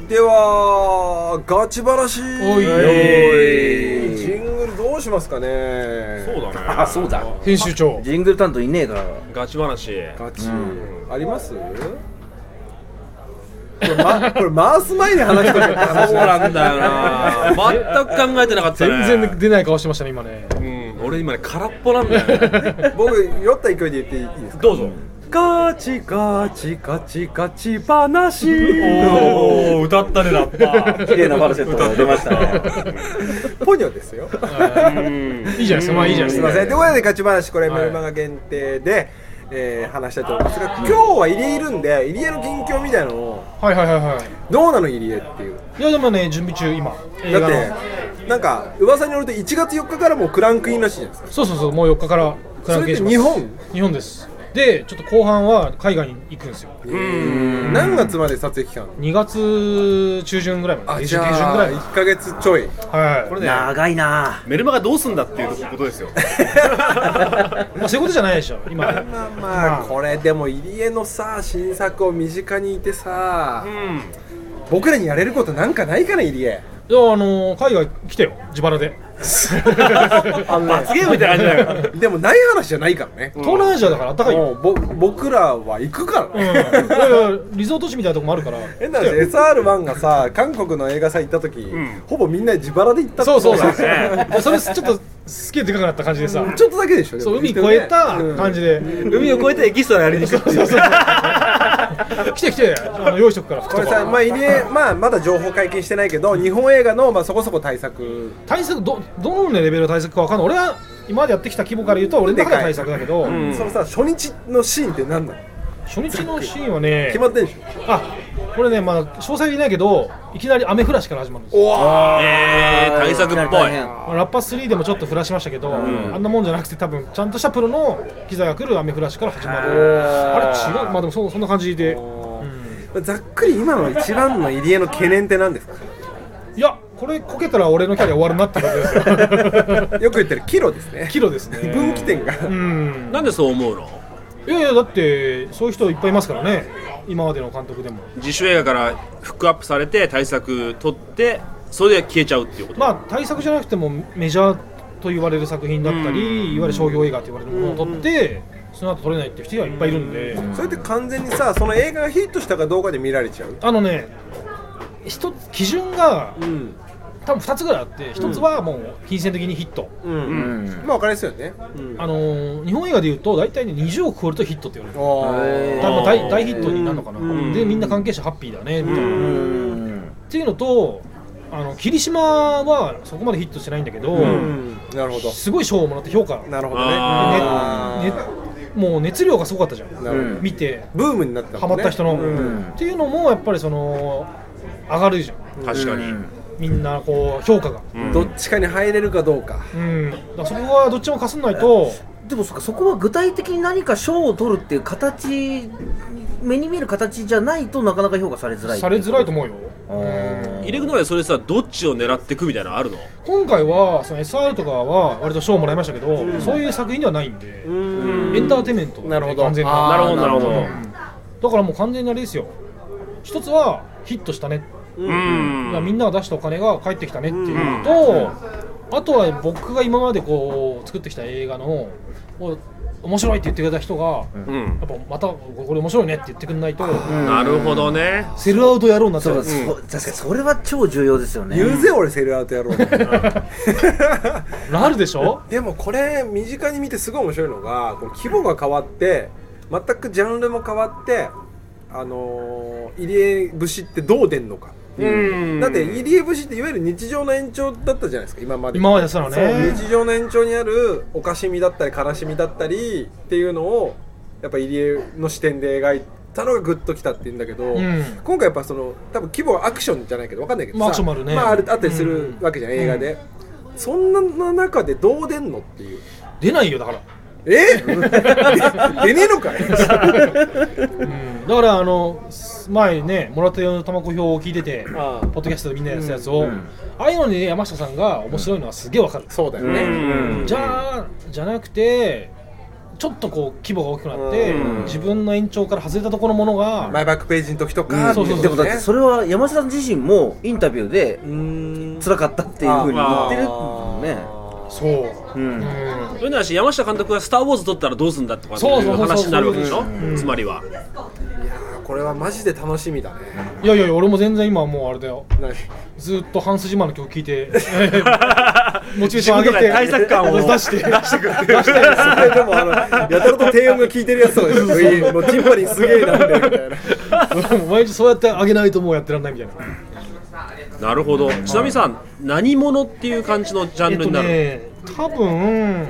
てはガチ話。 おいジングルどうしますかね。 そうだね。 あ、そうだ。 編集長ジングル担当いねえから。 ガチ話。 ガチ、あります？これ回す前に話しとけって話。 そうなんだよな。全く考えてなかったね。 全然出ない顔してましたね今ね。 俺今ね空っぽなんだよね。 僕酔った勢いで言っていいですか？ どうぞ。 ガチガチガチガチ話。 おお、歌ったねラッパー。 綺麗なファルセットが出ましたね。 ポニョですよ。 いいじゃないですか。まあいいじゃないですか。 すいません。ということでガチ話、これメルマガ限定で、話したいと思いますが、今日は入江いるんで、入江の近況みたいなのをはいはいはいはい。 どうなの入江っていう。 いやでもね準備中今映画の。 だってなんか噂によると1月4日からもうクランクインらしいじゃないですか。 そうそうそう、もう4日からクランクインします。 それって日本です。でちょっと後半は海外に行くんですよ。 何月まで撮影期間 2月中旬ぐらいまで。 じゃ下旬ぐらい。 あ1ヶ月ちょい。 はい。 これね、 長いな。 メルマガどうすんだっていうことですよ。 まあそういうことじゃないでしょ今。 まあこれでも入江のさ新作を身近にいてさ、僕らにやれることなんかないかな入江。 いや海外来てよ自腹で。 罰ゲームみたいな感じだよ。 でもない話じゃないからね。 東南アジアだからあったかいよ。 僕らは行くからね。 いやリゾート地みたいなとこもあるから。 変な話、SR1 がさ韓国の映画祭行った時、ほぼみんな自腹で行ったってそうそうそう。 ことそれちょっとスケールでかくなった感じでさ。 ちょっとだけでしょ。 そう海越えた感じで。 海を越えてエキストラやりに行くっていう。 来て来て用意しとくから。 これさ、まあ入江、まだ情報解禁してないけど、日本映画のそこそこ対策どのレベルの対策かわかんない。俺は今までやってきた規模から言うと俺の中では対策だけど、 そのさ初日のシーンって何なの？ 初日のシーンはね決まってんでしょ。 これねまあ詳細言えないけどいきなり雨降らしから始まるんですよ。 対策っぽい。 ラッパ3でもちょっと降らしましたけど、あんなもんじゃなくて多分ちゃんとしたプロの機材が来る雨降らしから始まる。あれ違う、まあでもそんな感じで、 ざっくり今の一番の入江の懸念って何ですか？ いやこれこけたら俺のキャリア終わるなってことですよ。 よく言ってるキロですね。 キロですね。 分岐点が。 なんでそう思うの？ いやだってそういう人いっぱいいますからね今までの監督でも。 自主映画からフックアップされて対策取ってそれで消えちゃうっていうこと。 まあ対策じゃなくてもメジャーと言われる作品だったり、いわゆる商業映画と言われるものを撮ってその後撮れないっていう人がいっぱいいるんで、 それって完全にさその映画がヒットしたかどうかで見られちゃう。 一つ基準が、多分2つぐらいあって、1つはもう金銭的にヒット、 まあ分かりやすいよね。 日本映画でいうと大体ね20億超えるとヒットって言われる。多分大ヒットになるのかな、でみんな関係者ハッピーだねみたいな、っていうのと霧島はそこまでヒットしてないんだけど、 なるほど。 すごい賞をもらって評価、 なるほどね。 もう熱量がすごかったじゃん、見てブームになったハマった人の、っていうのもやっぱり上がるじゃん。 確かに。 みんなこう評価が、 どっちかに入れるかどうか。 だからそこはどっちもかすんないと。 でもそこは具体的に何か賞を取るっていう形、目に見える形じゃないとなかなか評価されづらい。 されづらいと思うよ。 入れるのでそれさどっちを狙っていくみたいなのあるの？ 今回はその SR とかは割と賞もらいましたけど、そういう作品ではないんで、エンターテインメント。 なるほど。 完全に。 なるほどなるほど。 だからもう完全にあれですよ。一つはヒットしたね。みんなが出したお金が返ってきたねっていうのと、あとは僕が今までこう作ってきた映画の面白いって言ってくれた人が、やっぱまたこれ面白いねって言ってくれないと、 なるほどね。 セルアウト野郎になっちゃう。 確かにそれは超重要ですよね。 言うぜ俺セルアウトやろう。 なるでしょ。 でもこれ身近に見てすごい面白いのが、この規模が変わって全くジャンルも変わって、入江節ってどう出んのか。だって入江節っていわゆる日常の延長だったじゃないですか今まで。 そうね。 そう日常の延長にあるおかしみだったり悲しみだったりっていうのをやっぱ入江の視点で描いたのがグッときたって言うんだけど、今回やっぱ多分規模はアクションじゃないけど分かんないけどさ、 アクションもあるね。 あったりするわけじゃん、映画で。そんな中でどう出んのっていう。 出ないよだから。 出ねえのかい。 だから前ねもらったような玉子表を聞いてて、ポッドキャストでみんなやったやつを、ああいうのにね山下さんが面白いのはすげえわかる。 そうだよね。 じゃなくてちょっとこう規模が大きくなって自分の延長から外れたところのものがマイバックページの時とか、 そうそうでもだってそれは山下さん自身もインタビューで辛かったっていうふうに言ってるもんね。 そう、 そういう話、山下監督がスター・ウォーズ撮ったらどうすんだとかっていう話になるわけでしょ。つまりはこれはマジで楽しみだね。 いやいや俺も全然今もうあれだよ、 何ずっとハンス・ジマーの曲聴いてモチベーション上げて対策感を出してくるそれでもやたらと低音が効いてるやつとかですよ。もうティンパニーすげえなんでみたいな。 毎日そうやって上げないともうやってらんないみたいな。 なるほど。ちなみにさ、何者っていう感じのジャンルになる？ 多分、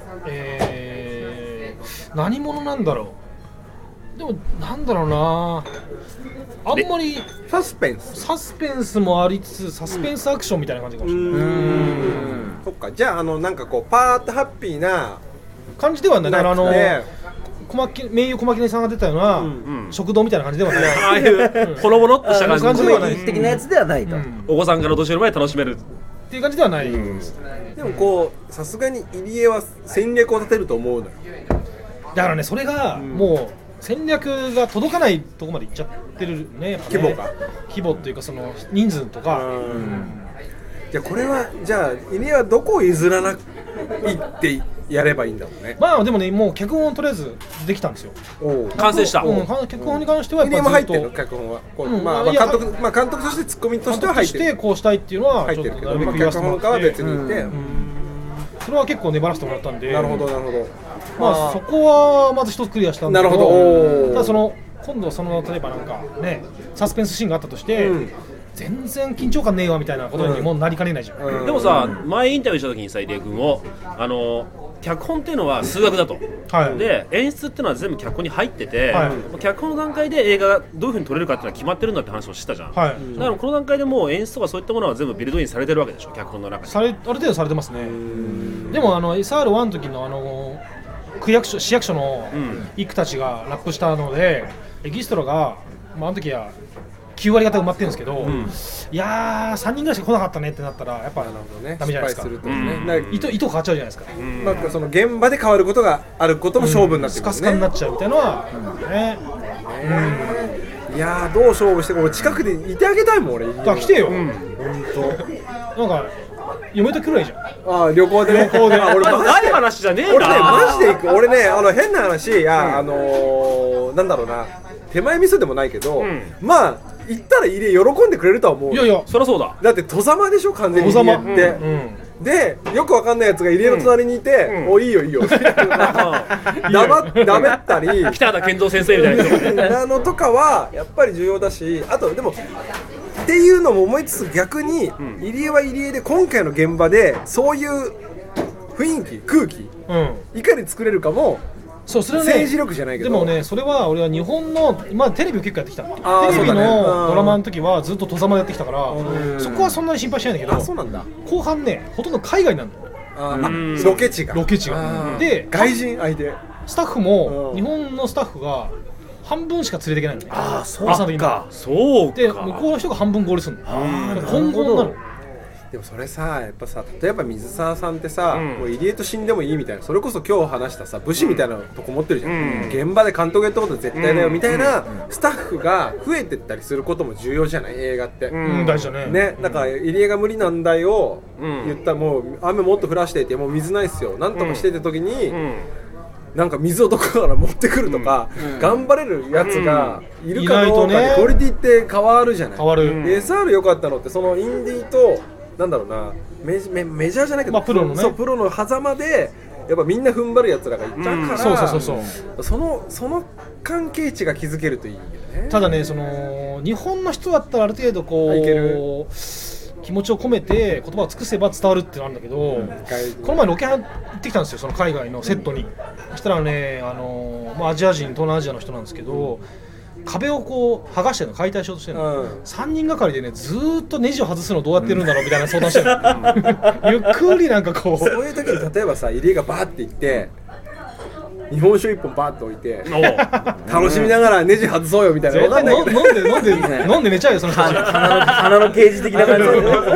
何者なんだろう。でもなんだろうな、あんまりサスペンスもありつつサスペンスアクションみたいな感じかもしれない。 そっか、じゃあなんかこうパーッとハッピーな感じではない。だから名誉小牧根さんが出たような、食堂みたいな感じではない。 ああいうほのぼのっとした感じではない的なやつではないと、 お子さんからお年寄りまで楽しめるっていう感じではない。 でもこうさすがに入江は戦略を立てると思うのよ。 だからね、それがもう戦略が届かないところまでいっちゃってるね、やっぱね。規模っていうかその人数とか。 じゃあこれはじゃあ入江はどこを譲らないってやればいいんだろうね。 まあでもね、もう脚本をとりあえずできたんですよ。 完成した。 脚本に関してはやっぱ入江も入ってるの、脚本は。監督としてツッコミとしては入ってる。 こうしたいっていうのは入ってるけど、脚本家は別にいて、 それは結構粘らせてもらったんで。 なるほどなるほど。 まあそこはまず一つクリアしたんだけど。 なるほど。 ただ今度例えばなんかね、サスペンスシーンがあったとして、全然緊張感ねえわみたいなことにもなりかねないじゃん。 でもさ、前インタビューした時にさ、入江君を脚本っていうのは数学だと、で演出っていうのは全部脚本に入ってて、脚本の段階で映画がどういう風に撮れるかっていうのは決まってるんだって話をしてたじゃん。だからこの段階でもう演出とかそういったものは全部ビルドインされてるわけでしょ、脚本の中に。 ある程度されてますね。でもSR1 の時の市役所のイクたちがラップしたので、エキストラがあの時は9割方埋まってるんですけど、いやー3人ぐらいしか来なかったねってなったらやっぱダメじゃないですか。糸変わっちゃうじゃないですか。 なんかその現場で変わることがあることも勝負になってくるね。 スカスカになっちゃうみたいなのはね。 いやーどう勝負して、俺近くでいてあげたいもん。俺来てよ。 本当。なんか嫁と来るじゃん。 旅行でね。俺ない話じゃねえな。 俺ねマジで行く。俺ね変な話、なんだろうな、手前味噌でもないけど、まあ行ったら入江喜んでくれるとは思う。 いやいや、 そりゃそうだ。 だって戸様でしょ、完全に入江って。でよくわかんないやつが入江の隣にいて、おいいよいいよダメったり北畑健三先生みたいなのとかはやっぱり重要だし、あとでもっていうのも思いつつ、逆に入江は入江で今回の現場でそういう雰囲気空気、いかに作れるかも。 そう、それはね、 政治力じゃないけど、 でもね、それは俺は日本の、テレビを結構やってきた。テレビのドラマの時はずっと戸様やってきたから、そこはそんなに心配しないんだけど、後半ね、ほとんど海外なんだよ。 ロケ地が。 で、 外人相手。 スタッフも、日本のスタッフが半分しか連れていけないのね。 そうか。そうか。 で、向こうの人が半分合流するの。混合なの。 でもそれさ、やっぱさ、例えば水沢さんってさ、もう入江と死んでもいいみたいな、それこそ今日話したさ武士みたいなとこ持ってるじゃん、現場で監督やったこと絶対だよみたいなスタッフが増えてったりすることも重要じゃない、映画って。 大事だね。 だから入江が無理なんだよ言ったら、もう雨もっと降らしていて、もう水ないっすよなんとかしてた時に、なんか水をどこから持ってくるとか、頑張れるやつがいるかどうかでクオリティって変わるじゃない。 変わる。 SR 良かったのって、そのインディーとなんだろうな、メジャーじゃないけど、 プロのね、 そうプロの狭間でやっぱみんな踏ん張るやつらがいたから、その関係値が築けるといいよね。 ただね、その日本の人だったらある程度こう気持ちを込めて言葉を尽くせば伝わるってなんだけど、この前ロケ行ってきたんですよ、その海外のセットに。そしたらね、アジア人、東南アジアの人なんですけど、壁をこう剥がしてるの、解体しようとしてるの、3人がかりでね、ずーっとネジを外すのどうやってるんだろうみたいな相談してるのゆっくりなんかこう、 そういう時に例えばさ、入江がバーって行って日本酒1本バーって置いて楽しみながらネジ外そうよみたいな、分かんないけど飲んで寝ちゃうよその人たち。 鼻の刑事的な感じで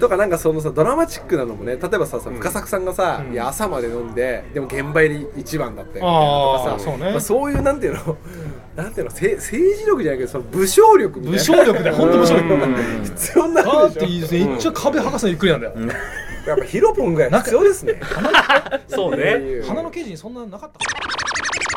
とかなんかそのさドラマチックなのもね、例えばさ深作さんがさ、いや朝まで飲んででも現場入り一番だったよとかさ、そうね、そういうなんていうの政治力じゃないけどその武将力みたいな、 武将力で本当武将力必要になるでしょ。 だってめっちゃ壁剥がすのゆっくりなんだよ。 やっぱヒロポンぐらい必要ですね。 そうね。 花の刑事にそんななかったかな。